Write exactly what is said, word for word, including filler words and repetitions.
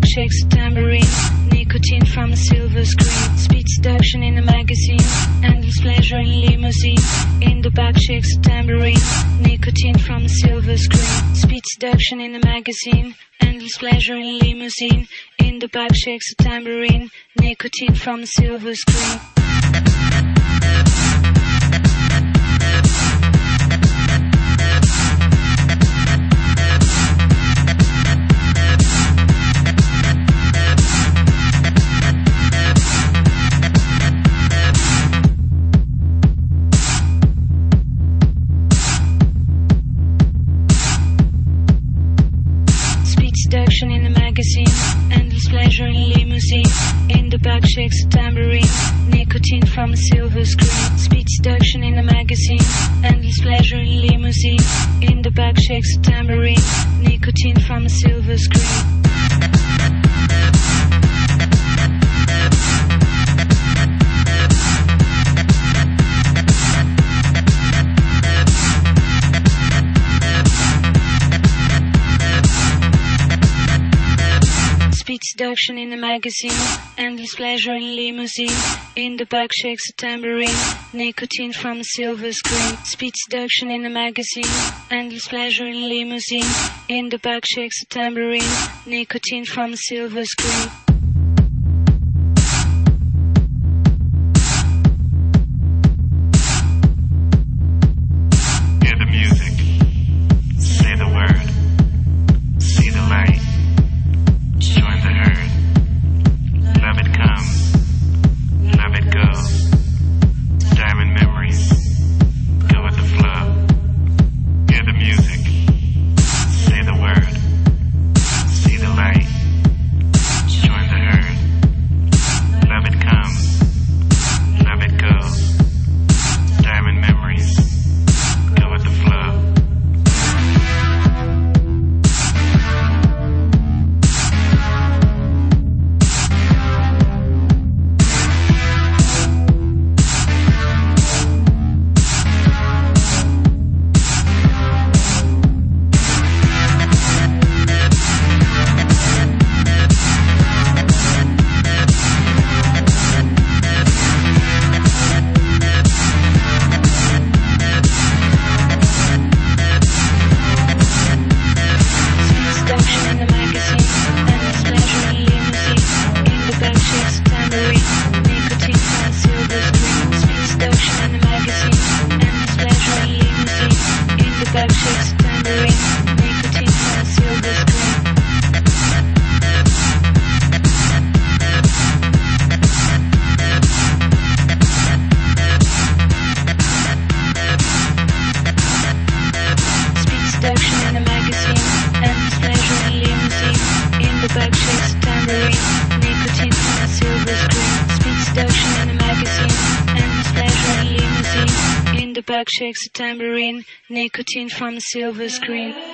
shakes a tambourine. Nicotine from a silver screen. Speed seduction in a magazine. Endless pleasure in limousine. In the back shakes a tambourine. Nicotine from a silver screen. Speed seduction in a magazine. Endless pleasure in limousine. In the back shakes a tambourine. Nicotine from a silver screen. Seduction in a magazine, endless pleasure in limousine. In the back shakes a tambourine, nicotine from a silver screen. Speed seduction in a magazine, endless pleasure in limousine. In the back shakes a tambourine, nicotine from a silver screen. Speed seduction in a magazine, endless pleasure in limousine. In the back shakes a tambourine, nicotine from a silver screen. Speed seduction in a magazine, endless pleasure in limousine. In the back shakes a tambourine, nicotine from a silver screen. Hear the music, say the word, see the light. Join the herd. Love it comes, love it goes. Diamond memories, go with the flow. Hear the music, say the word, see the light. Join the herd. Love it comes, love it goes. Diamond memories, go with the flow. Shakes a tambourine, nicotine from a silver screen.